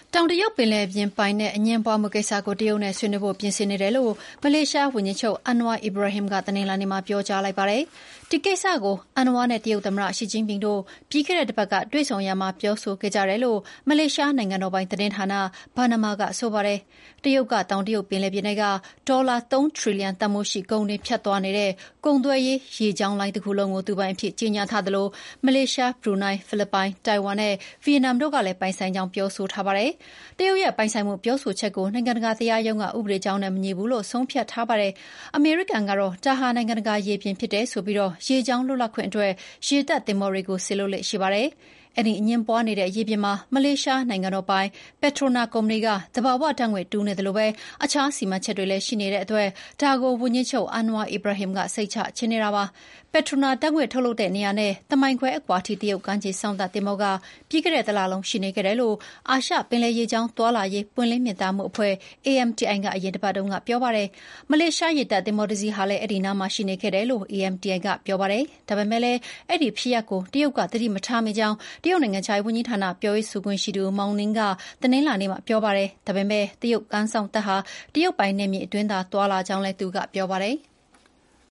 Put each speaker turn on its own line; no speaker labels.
တောင်တရုတ်ပင်လယ်ပြင်ပိုင်နက်အငြင်းပွားမှုကိစ္စကိုတရုတ်နဲ့ဆွေးနွေးဖို့ပြင်ဆင်နေတယ်လို့မလေးရှားဝန်ကြီးချုပ် Anwar Ibrahim ကတနင်္လာနေ့မှာပြောကြားလိုက်ပါတယ်။ဒီကိစ္စကို Anwar နဲ့တရုတ်သမ္မတ Xi Jinping တို့ပြီးခဲ့တဲ့တပတ်ကတွေ့ဆုံရာမှာပြောဆိုခဲ့ကြတယ်လို့မလေးရှားနိုင်ငံတော်ပိုင်သတင်းဌာန Bernama ကဆိုပါတယ်။တရုတ်ကတောင်တရုတ်ပင်လယ်ပြင်ထဲကဒေါ်လာ3 ထရီလီယံတန်ဖိုးရှိကုန်တွေဖြတ်သွားနေတဲ့ကုန်သွယ်ရေးရေကြောင်းလိုင်းတစ်ခုလုံးကိုသူပိုင်အဖြစ်ကြေညာထားသလိုမလေးရှား၊ဘရူနိုင်း၊ဖိလစ်ပိုင်၊တိုင်ဝမ်နဲ့ဗီယက်နမ်တို့ကလည်းပိုင်ဆိုင်ကြောင်းပြောဆိုထားပါတယ်။တရုတ်ရဲ့ပိုင်ဆိုင်မှုပြောဆိုချက်ကိုနိုင်ငံတကာတရားရုံးကဥပဒေကြောင်းနဲ့မညီဘူးလို့ဆုံးဖြတ်ထားပါတယ်။အမေရိကန်ကတော့ဒါဟာနိုင်ငံတကာရေပြင်ဖြစ်တယ်ဆိုပြီးရေကြောင်းလွတ်လပ်ခွင့်အတွက်ရေတပ်သင်္ဘောတွေကိုစေလွှတ်လေ့ရှိပါတယ်။အဲဒီအငြင်းပွားနေတဲ့ရေပြင်မှာမလေးရှားနိုင်ငံတော်ပိုင် Petronas ကုမ္ပဏီကသဘာဝဓာတ်ငွေ့တူးနေသလိုအခြားစီမံချက်တွေလည်းရှိနေတဲ့အတွက်ဒါကိုဝန်ကြီးချုပ် Anwar Ibrahim ကစိတ်ချချင်နေတာပါ။ Petronas ဓာတ်ငွေ့ထုတ်လုပ်တဲ့နေရာနဲ့တမိုင်ခွဲအကွာထိတရုတ်ကမ်းခြေစောင့်တပ်သင်္ဘောကပြီးခဲ့တဲ့တလလုံးရှိနေခဲ့တယ်လို့အာရှပင်လယ်ရေကြောင်းသွားလာရေးပွင့်လင်းမြင်သာမှုအဖွဲ့ AMTI ကအရင်တပတ်တုန်းကပြောပါတယ်။မလေးရှားရေတပ်သင်္ဘောတစ်စီးဟာလည်းအဲဒီနားမှာရှိနေခဲ့တယ်လို့ AMTI ကပြောပါတယ်။ဒါပေမဲ့လည်းအဲဒီဖြစ်ရပ်ကိုတရုတ်ကသတိမထားမိကြောင်းတရုတ်နိုင်ငံခြားရေးဝန်ကြီးဌာနပြောရေးဆိုခွင့်ရှိသူ Mao Ning ကတနင်္လာနေ့မှာပြောပါတယ်။ဒါပေမဲ့တရုတ်ကမ်းစောင့်တပ်ဟာတရုတ်ပိုင်နယ်မြေအတွင်းသာသွားလာကြောင်းလည်းသူကပြောပါတယ်။